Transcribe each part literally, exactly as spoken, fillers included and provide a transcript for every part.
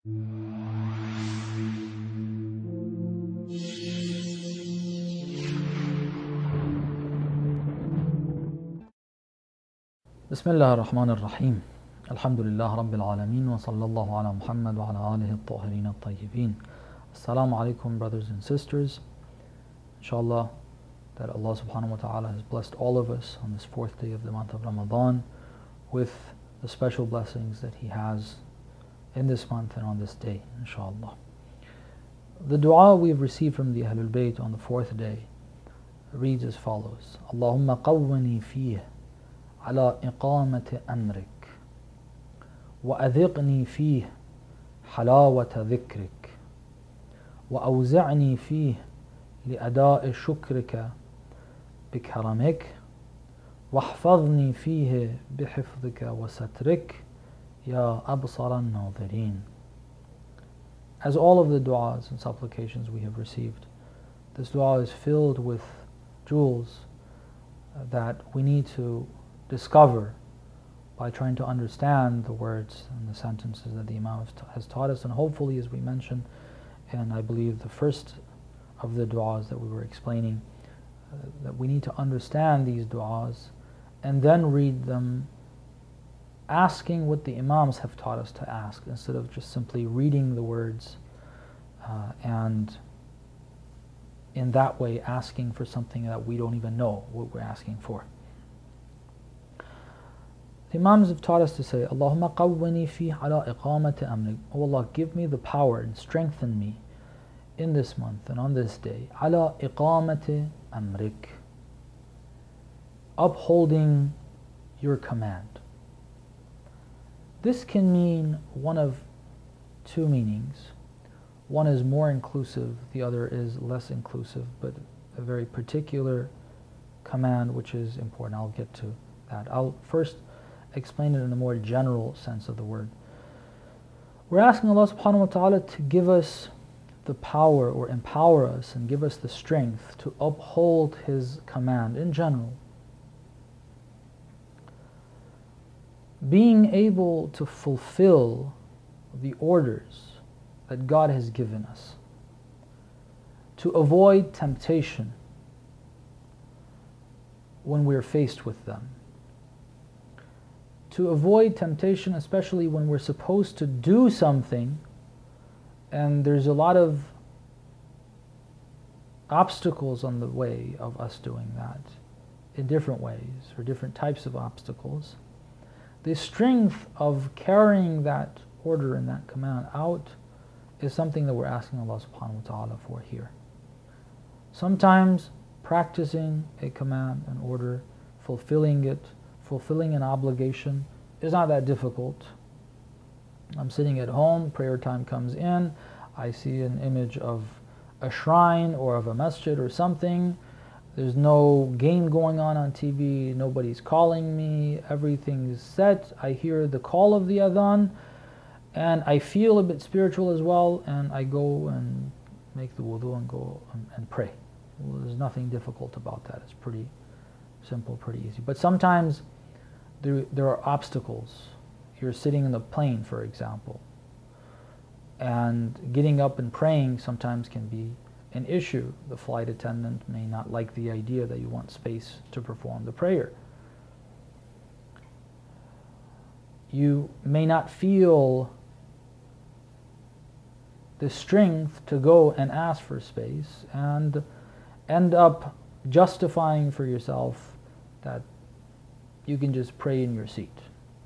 بسم الله الرحمن الرحيم الحمد لله رب العالمين وصلى الله على محمد وعلى آله الطاهرين الطيبين. Assalamu alaikum, brothers and sisters. Inshallah, that Allah subhanahu wa ta'ala has blessed all of us on this fourth day of the month of Ramadan with the special blessings that He has in this month and on this day, inshallah. The dua we've received from the Ahlul Bayt on the fourth day reads as follows: Allahumma qawwani fih ala iqamati amrik wa adhiqni fih halawata dhikrik wa awzi'ni fih li'ada'i shukrika bikaramik واحفظني فيه بحفظك وسترك يا أبصر الناظرين. As all of the du'as and supplications we have received, this du'a is filled with jewels that we need to discover by trying to understand the words and the sentences that the Imam has taught us. And hopefully, as we mentioned, and I believe the first of the du'as that we were explaining, uh, that we need to understand these du'as and then read them asking what the Imams have taught us to ask, instead of just simply reading the words uh, and in that way asking for something that we don't even know what we're asking for. The Imams have taught us to say, Allahumma qawwani fi ala iqamati amrik. Oh Allah, give me the power and strengthen me in this month and on this day. Ala iqamati amrik. Upholding your command. This can mean one of two meanings. One is more inclusive, the other is less inclusive, but a very particular command which is important. I'll get to that. I'll first explain it in a more general sense of the word. We're asking Allah subhanahu wa ta'ala to give us the power or empower us and give us the strength to uphold His command in general. Being able to fulfill the orders that God has given us, to avoid temptation when we're faced with them, to avoid temptation especially when we're supposed to do something and there's a lot of obstacles on the way of us doing that in different ways, or different types of obstacles. The strength of carrying that order and that command out is something that we're asking Allah subhanahu wa ta'ala for here. Sometimes practicing a command, an order, fulfilling it, fulfilling an obligation is not that difficult. I'm sitting at home, prayer time comes in, I see an image of a shrine or of a masjid or something. There's no game going on on T V, nobody's calling me, everything's set. I hear the call of the adhan, and I feel a bit spiritual as well, and I go and make the wudu and go and, and pray. Well, there's nothing difficult about that. It's pretty simple, pretty easy. But sometimes there, there are obstacles. You're sitting in the plane, for example, and getting up and praying sometimes can be an issue. The flight attendant may not like the idea that you want space to perform the prayer. You may not feel the strength to go and ask for space and end up justifying for yourself that you can just pray in your seat.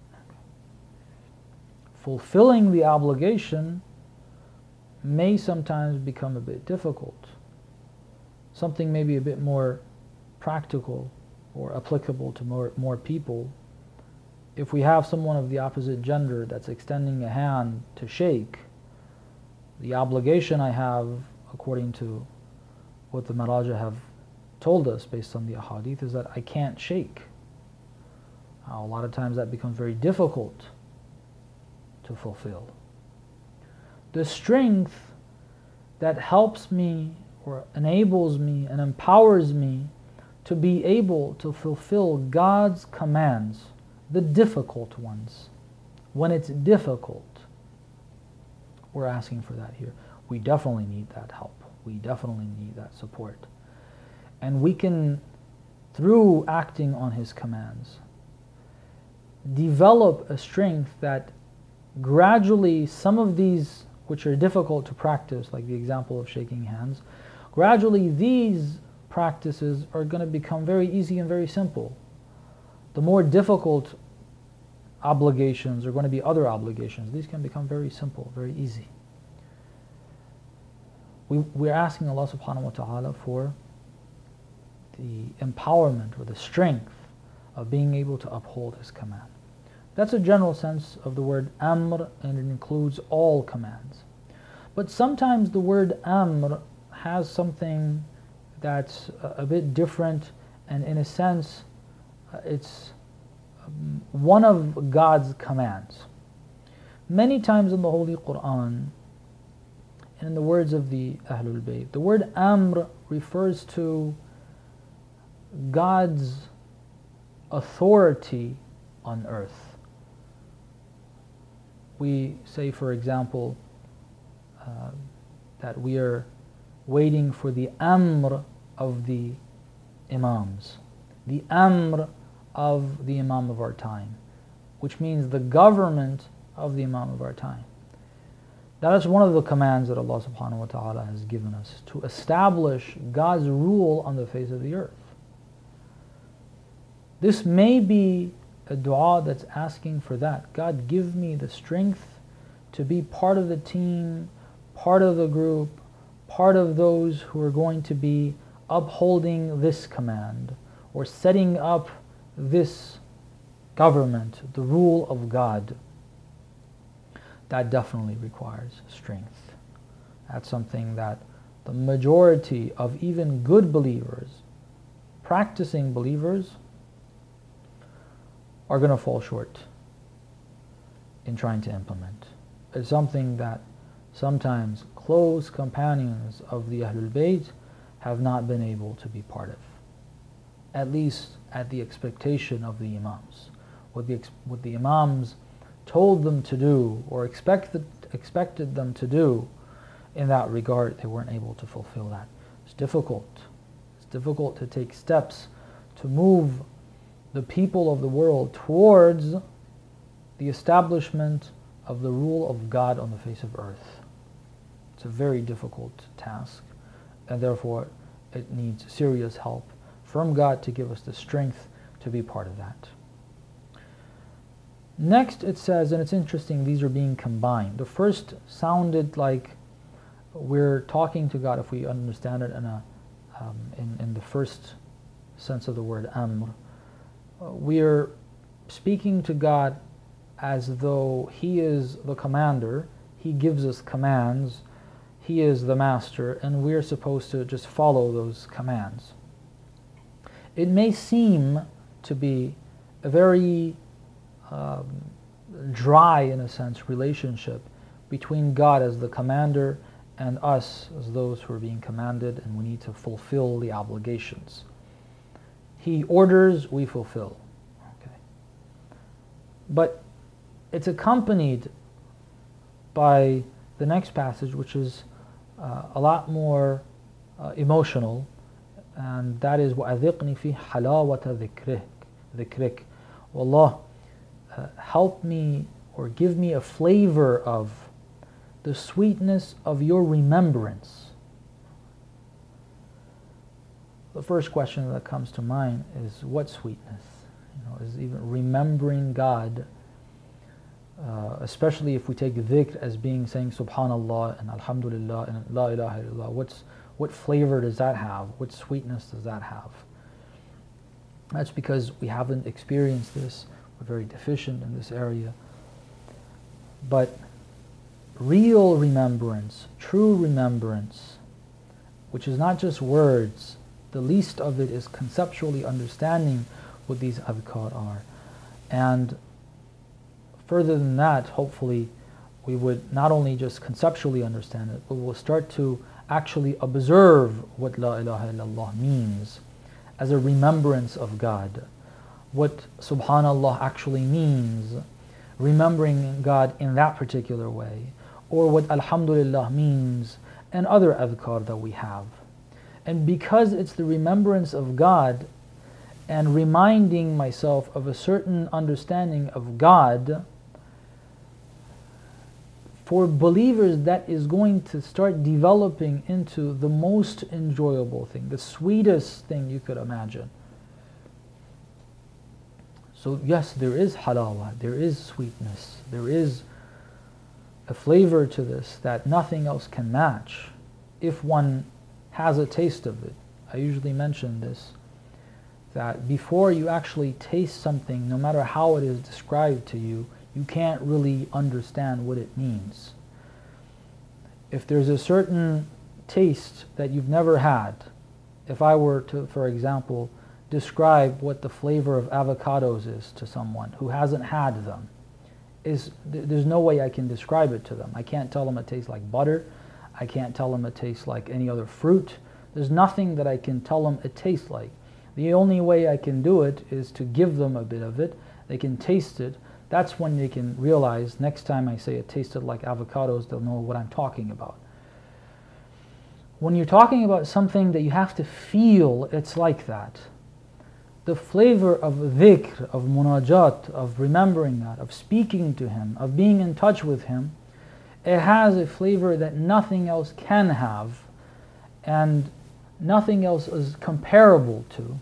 Fulfilling the obligation may sometimes become a bit difficult. Something maybe a bit more practical or applicable to more, more people. If we have someone of the opposite gender that's extending a hand to shake, the obligation I have, according to what the Maraja have told us based on the ahadith, is that I can't shake. Now, a lot of times that becomes very difficult to fulfill. The strength that helps me or enables me and empowers me to be able to fulfill God's commands, the difficult ones, when it's difficult, we're asking for that here. We definitely need that help. We definitely need that support. And we can, through acting on His commands, develop a strength that gradually some of these, which are difficult to practice, like the example of shaking hands, gradually these practices are going to become very easy and very simple. The more difficult obligations are going to be other obligations. These can become very simple, very easy. We, we're asking Allah subhanahu wa ta'ala for the empowerment or the strength of being able to uphold His command. That's a general sense of the word amr, and it includes all commands. But sometimes the word amr has something that's a, a bit different, and in a sense uh, it's um, one of God's commands. Many times in the Holy Quran, and in the words of the Ahlul Bayt, the word amr refers to God's authority on earth. We say, for example, uh, that we are waiting for the amr of the imams, the amr of the imam of our time, which means the government of the imam of our time. That is one of the commands that Allah subhanahu wa ta'ala has given us, to establish God's rule on the face of the earth. This may be a dua that's asking for that. God, give me the strength to be part of the team, part of the group, part of those who are going to be upholding this command or setting up this government, the rule of God. That definitely requires strength. That's something that the majority of even good believers, practicing believers, are going to fall short in trying to implement. It's something that sometimes close companions of the Ahlul Bayt have not been able to be part of, at least at the expectation of the Imams. What the, what the Imams told them to do or expected, expected them to do in that regard, they weren't able to fulfill that. It's difficult. It's difficult to take steps to move the people of the world towards the establishment of the rule of God on the face of earth. It's a very difficult task, and therefore it needs serious help from God to give us the strength to be part of that. Next it says, and it's interesting, these are being combined. The first sounded like we're talking to God, if we understand it in, a, um, in, in the first sense of the word amr. We're speaking to God as though He is the commander, He gives us commands, He is the master, and we're supposed to just follow those commands. It may seem to be a very um, dry, in a sense, relationship between God as the commander and us as those who are being commanded, and we need to fulfill the obligations. He orders, we fulfill. Okay. But it's accompanied by the next passage, which is uh, a lot more uh, emotional, and that is وَأَذِقْنِي فِي حَلَاوَةَ ذِكْرِكَ ذِكْرِكَ. Allah, uh, help me or give me a flavor of the sweetness of your remembrance. The first question that comes to mind is, what sweetness? You know, is even remembering God, uh, especially if we take dhikr as being saying Subhanallah and Alhamdulillah and La ilaha illallah. What's what flavor does that have? What sweetness does that have? That's because we haven't experienced this. We're very deficient in this area. But real remembrance, true remembrance, which is not just words, the least of it is conceptually understanding what these adhkar are. And further than that, hopefully, we would not only just conceptually understand it, but we'll start to actually observe what La ilaha illallah means as a remembrance of God. What Subhanallah actually means, remembering God in that particular way. or what Alhamdulillah means, and other adhkar that we have. And because it's the remembrance of God and reminding myself of a certain understanding of God, for believers that is going to start developing into the most enjoyable thing, the sweetest thing you could imagine. So yes, there is halawah, there is sweetness, there is a flavor to this that nothing else can match if one has a taste of it. I usually mention this, that before you actually taste something, no matter how it is described to you, you can't really understand what it means. If there's a certain taste that you've never had, if I were to, for example, describe what the flavor of avocados is to someone who hasn't had them, is there's no way I can describe it to them. I can't tell them it tastes like butter. I can't tell them it tastes like any other fruit. There's nothing that I can tell them it tastes like. The only way I can do it is to give them a bit of it. They can taste it. That's when they can realize next time I say it tasted like avocados, they'll know what I'm talking about. When you're talking about something that you have to feel, it's like that. The flavor of dhikr, of munajat, of remembering God, of speaking to Him, of being in touch with Him, it has a flavor that nothing else can have, and nothing else is comparable to.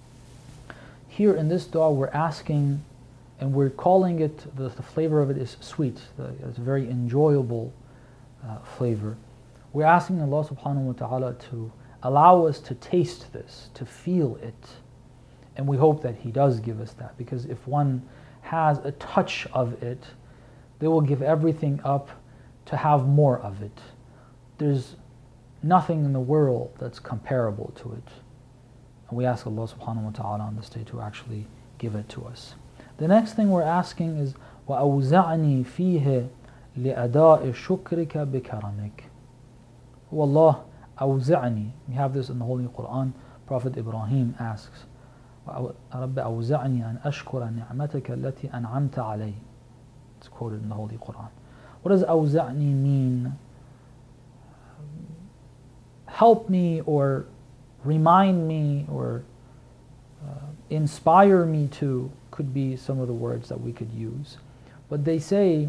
Here in this dua we're asking, and we're calling it, the, the flavor of it is sweet, it's a very enjoyable uh, flavor. We're asking Allah subhanahu wa ta'ala to allow us to taste this, to feel it. And we hope that He does give us that, because if one has a touch of it, they will give everything up to have more of it. There's nothing in the world that's comparable to it. And we ask Allah subhanahu wa ta'ala on this day to actually give it to us. The next thing we're asking is وَأَوْزَعْنِي فِيهِ لِأَدَاءِ شُكْرِكَ بِكَرَمِكَ. O Allah, أوزعني. We have this in the Holy Quran. Prophet Ibrahim asks, رب أوزعني أن أشكر نعمتك التي أنعمت علي. It's quoted in the Holy Quran. What does أوزعني mean? Help me, or remind me, or uh, inspire me to, could be some of the words that we could use. But they say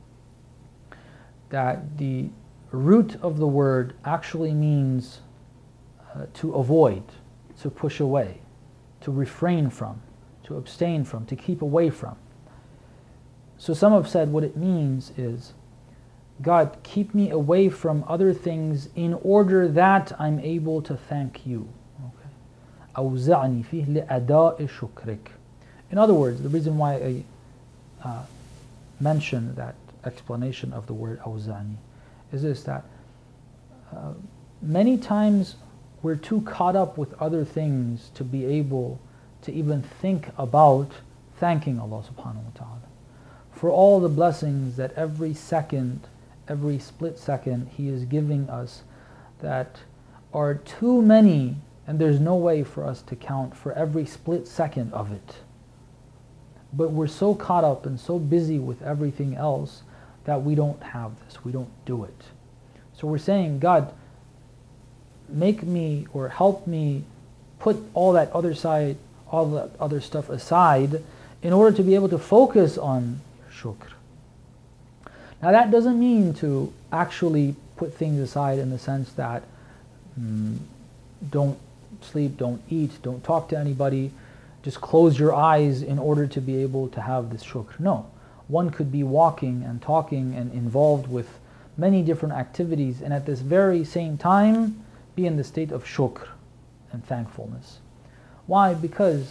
that the root of the word actually means uh, to avoid, to push away, to refrain from, to abstain from, to keep away from. So some have said what it means is, God, keep me away from other things in order that I'm able to thank you. أوزعني فيه لأداء شكرك. In other words, the reason why I uh, mention that explanation of the word أوزعني is this, that uh, many times we're too caught up with other things to be able to even think about thanking Allah subhanahu wa ta'ala for all the blessings that every second, every split second He is giving us, that are too many, and there's no way for us to count for every split second of it. But we're so caught up and so busy with everything else that we don't have this, we don't do it. So we're saying, God, make me or help me put all that other side, all that other stuff aside in order to be able to focus on shukr. Now that doesn't mean to actually put things aside in the sense that mm, don't sleep, don't eat, don't talk to anybody, just close your eyes in order to be able to have this shukr. No, one could be walking and talking and involved with many different activities, and at this very same time be in the state of shukr and thankfulness. Why? Because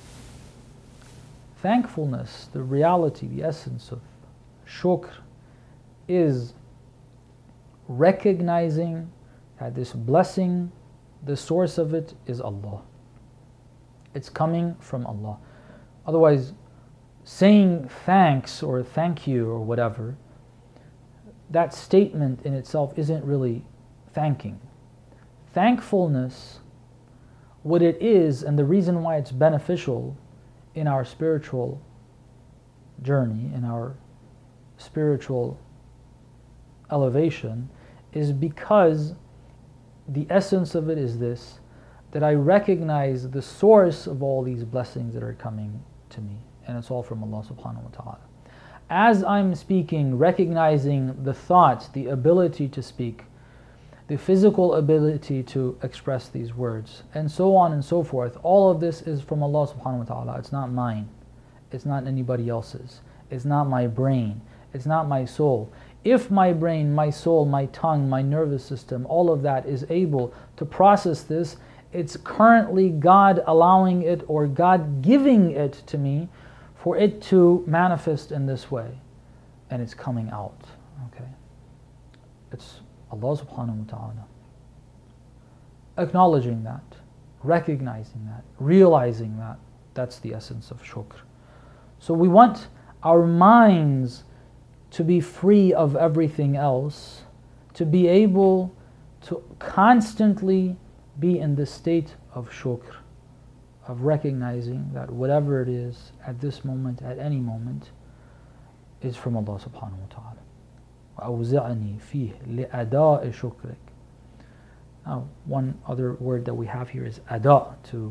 thankfulness, the reality, the essence of shukr, is recognizing that this blessing, the source of it is Allah. It's coming from Allah. Otherwise, saying thanks or thank you or whatever, that statement in itself isn't really thanking. Thankfulness, what it is, and the reason why it's beneficial in our spiritual journey, in our spiritual elevation is because the essence of it is this, that I recognize the source of all these blessings that are coming to me, and it's all from Allah subhanahu wa ta'ala. As I'm speaking, recognizing the thoughts, the ability to speak, the physical ability to express these words, and so on and so forth, all of this is from Allah subhanahu wa ta'ala. It's not mine. It's not anybody else's. It's not my brain. It's not my soul. If my brain, my soul, my tongue, my nervous system, all of that is able to process this, it's currently God allowing it or God giving it to me for it to manifest in this way. And it's coming out. Okay? It's Allah subhanahu wa ta'ala. Acknowledging that, recognizing that, realizing that, that's the essence of shukr. So we want our minds to be free of everything else, to be able to constantly be in the state of shukr, of recognizing that whatever it is at this moment, at any moment, is from Allah subhanahu wa ta'ala. وَأَوْزِعْنِي فِيهِ لِأَدَاءِ شُكْرِكَ. Now, one other word that we have here is ada, to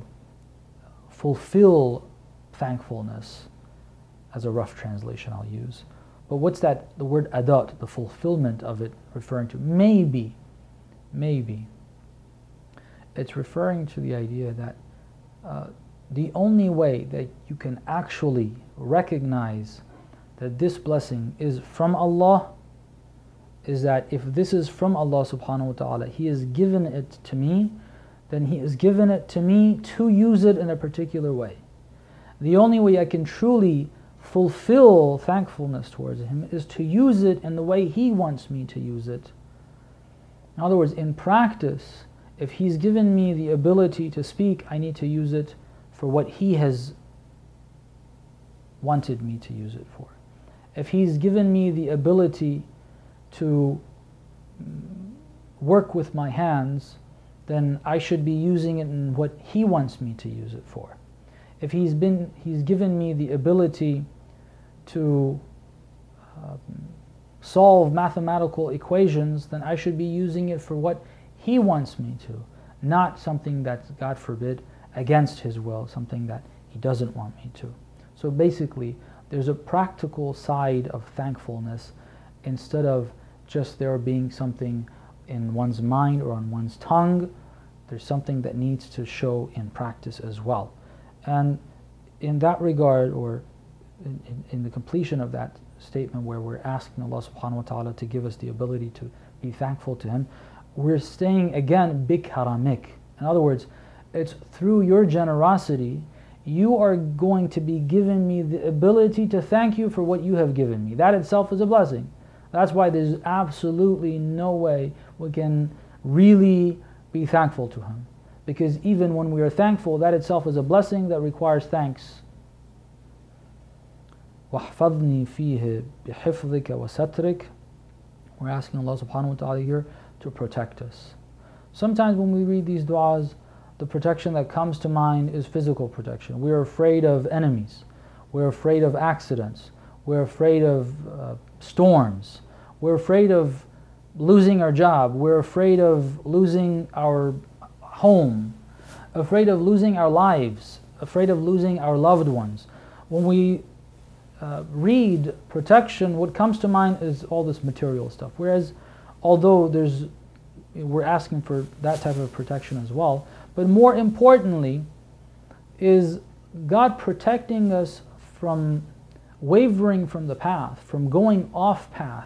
fulfill thankfulness, as a rough translation I'll use. But what's that, the word adat, the fulfillment of it, referring to? Maybe, maybe, it's referring to the idea that uh, the only way that you can actually recognize that this blessing is from Allah is that if this is from Allah subhanahu wa ta'ala, He has given it to me, then He has given it to me to use it in a particular way. The only way I can truly fulfill thankfulness towards Him is to use it in the way He wants me to use it. In other words, in practice, if He's given me the ability to speak, I need to use it for what He has wanted me to use it for. If He's given me the ability to work with my hands, then I should be using it in what He wants me to use it for. If He's been, He's given me the ability to uh, solve mathematical equations, then I should be using it for what He wants me to, not something that's, God forbid, against His will, something that He doesn't want me to. So basically, there's a practical side of thankfulness instead of just there being something in one's mind or on one's tongue. There's something that needs to show in practice as well. And in that regard, or in, in, in the completion of that statement where we're asking Allah subhanahu wa ta'ala to give us the ability to be thankful to Him, we're saying again, bik haramik. In other words, it's through your generosity, you are going to be giving me the ability to thank you for what you have given me. That itself is a blessing. That's why there's absolutely no way we can really be thankful to Him. Because even when we are thankful, that itself is a blessing that requires thanks. وَاحْفَظْنِي فِيهِ بِحِفْظِكَ وَسَتْرِكَ. We're asking Allah subhanahu wa ta'ala here to protect us. Sometimes when we read these du'as, the protection that comes to mind is physical protection. We're afraid of enemies. We're afraid of accidents. We're afraid of uh, storms. We're afraid of losing our job. We're afraid of losing our home. Afraid of losing our lives. Afraid of losing our loved ones. When we uh, read protection, what comes to mind is all this material stuff. Whereas, although there's, we're asking for that type of protection as well, but more importantly is God protecting us from wavering from the path, from going off path.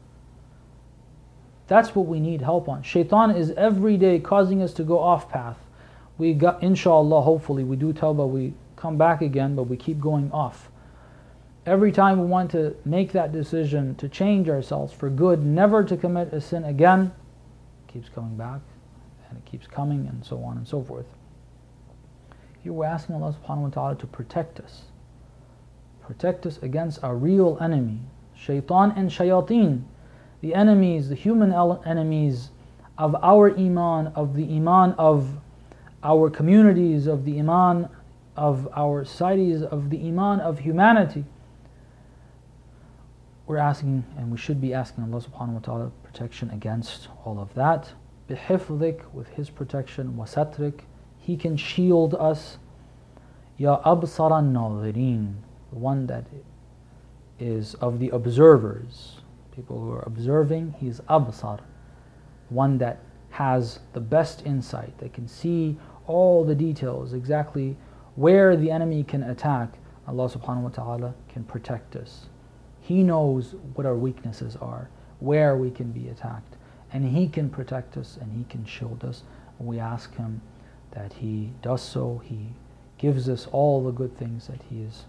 That's what we need help on. Shaitan is every day causing us to go off path. We got, inshallah, hopefully, we do tawbah, we come back again, but we keep going off. Every time we want to make that decision to change ourselves for good, never to commit a sin again, it keeps coming back, and it keeps coming, and so on and so forth. Here we're asking Allah subhanahu wa ta'ala to protect us. Protect us against our real enemy, shaitan and shayateen, the enemies, the human enemies of our iman, of the iman of our communities, of the iman of our societies, of the iman of humanity. we're asking, and we should be asking Allah subhanahu wa ta'ala protection against all of that. بِحِفْظِكَ, with His protection, وَسَتْرِكَ, He can shield us. Ya أَبْصَرَ النَّاظِرِينَ, the one that is of the observers, people who are observing. He is Absar, one that has the best insight, that can see all the details, exactly where the enemy can attack. Allah subhanahu wa ta'ala can protect us. He knows what our weaknesses are, where we can be attacked, and He can protect us and He can shield us. And we ask Him that He does so. He gives us all the good things that He has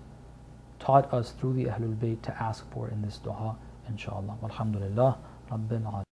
taught us through the Ahlul Bayt to ask for in this dua, inshaAllah. Walhamdulillah Rabbil Alamin.